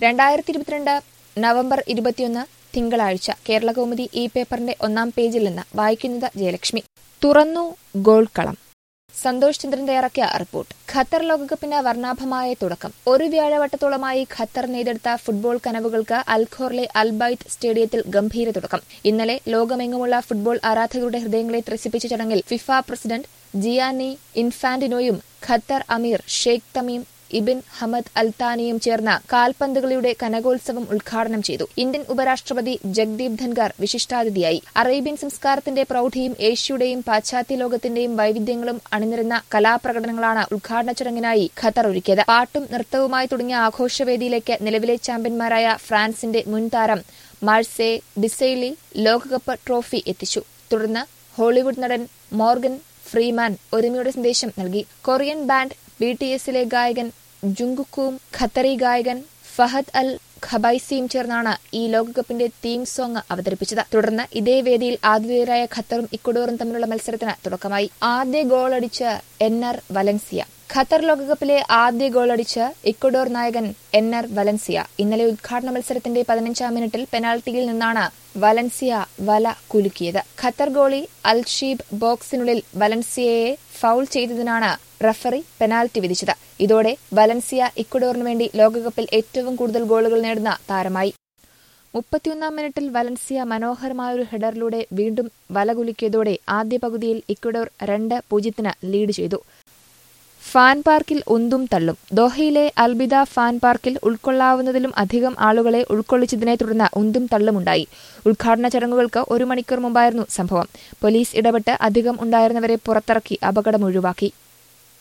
2022 November 21 തിങ്കളാഴ്ച കേരളകൗമുദി ഈ പേപ്പറിന്റെ ഒന്നാം പേജിൽ നിന്ന് വായിക്കുന്നത് ജയലക്ഷ്മി. തുറന്നു ഗോൾക്കളം. സന്തോഷ് ചന്ദ്രൻ തയ്യാറാക്കിയ റിപ്പോർട്ട്. ഖത്തർ ലോകകപ്പിന് വർണ്ണാഭമായ തുടക്കം. ഒരു വ്യാഴവട്ടത്തോളമായി ഖത്തർ നെയ്തെടുത്ത ഫുട്ബോൾ കനവുകൾക്ക് അൽഖോറിലെ അൽബൈത്ത് സ്റ്റേഡിയത്തിൽ ഗംഭീര തുടക്കം. ഇന്നലെ ലോകമെങ്ങുമുള്ള ഫുട്ബോൾ ആരാധകരുടെ ഹൃദയങ്ങളെ ത്രസിപ്പിച്ച ചടങ്ങിൽ ഫിഫ പ്രസിഡന്റ് ജിയാനി ഇൻഫാന്റിനോയും ഖത്തർ അമീർ ഷെയ്ഖ് തമീം ഇബിൻ ഹമദ് അൽത്താനിയും ചേർന്ന് കാൽപന്തുകളിയുടെ കനകോത്സവം ഉദ്ഘാടനം ചെയ്തു. ഇന്ത്യൻ ഉപരാഷ്ട്രപതി ജഗ്ദീപ് ധൻഖർ വിശിഷ്ടാതിഥിയായി. അറേബ്യൻ സംസ്കാരത്തിന്റെ പ്രൌഢിയും ഏഷ്യയുടെയും പാശ്ചാത്യ ലോകത്തിന്റെയും വൈവിധ്യങ്ങളും അണിനിരുന്ന കലാപ്രകടനങ്ങളാണ് ഉദ്ഘാടന ചടങ്ങിനായി ഖത്തർ ഒരുക്കിയത്. പാട്ടും നൃത്തവുമായി തുടങ്ങിയ ആഘോഷവേദിയിലേക്ക് നിലവിലെ ചാമ്പ്യന്മാരായ ഫ്രാൻസിന്റെ മുൻ താരം മാഴ്സേ ഡിസൈലി ലോകകപ്പ് ട്രോഫി എത്തിച്ചു. തുടർന്ന് ഹോളിവുഡ് നടൻ മോർഗൻ ഫ്രീമാൻ ഒരുമയുടെ സന്ദേശം നൽകി. കൊറിയൻ ബാൻഡ് BTSലെ ഗായകൻ ജുങ്കുക്കും ഖത്തറി ഗായകൻ ഫഹദ് അൽ ഖബൈസിയും ചേർന്നാണ് ഈ ലോകകപ്പിന്റെ തീം സോങ് അവതരിപ്പിച്ചത്. തുടർന്ന് ഇതേ വേദിയിൽ ആതിഥേയരായ ഖത്തറും ഇക്വഡോറും തമ്മിലുള്ള മത്സരത്തിന് തുടക്കമായി. ആദ്യ ഗോളടിച്ച് എന്നർ വലൻസിയ. ഖത്തർ ലോകകപ്പിലെ ആദ്യ ഗോളടിച്ച് ഇക്വഡോർ നായകൻ എന്നർ വലൻസിയ. ഇന്നലെ ഉദ്ഘാടന മത്സരത്തിന്റെ 15ാം മിനിറ്റിൽ പെനാൽറ്റിയിൽ നിന്നാണ് വലൻസിയ വല കുലുക്കിയത്. ഖത്തർ ഗോളി അൽഷീബ് ബോക്സിനുള്ളിൽ വലൻസിയയെ ഫൌൾ ചെയ്തതിനാണ് റഫറി പെനാൽറ്റി വിധിച്ചത്. ഇതോടെ വലൻസിയ ഇക്വഡോറിനു വേണ്ടി ലോകകപ്പിൽ ഏറ്റവും കൂടുതൽ ഗോളുകൾ നേടുന്ന താരമായി. 31ാം മിനിറ്റിൽ വലൻസിയ മനോഹരമായൊരു ഹെഡറിലൂടെ വീണ്ടും വലകുലുക്കിയതോടെ ആദ്യ പകുതിയിൽ ഇക്വഡോർ 2-0 ലീഡ് ചെയ്തു. ഫാൻ പാർക്കിൽ ഉന്തും തള്ളും. ദോഹയിലെ അൽബിദ ഫാൻ പാർക്കിൽ ഉൾക്കൊള്ളാവുന്നതിലും അധികം ആളുകളെ ഉൾക്കൊള്ളിച്ചതിനെ തുടർന്ന് ഉന്തും തള്ളുമുണ്ടായി. ഉദ്ഘാടന ചടങ്ങുകൾക്ക് 1 മണിക്കൂർ മുമ്പായിരുന്നു സംഭവം. പോലീസ് ഇടപെട്ട് അധികം ഉണ്ടായിരുന്നവരെ പുറത്തിറക്കി അപകടം ഒഴിവാക്കി.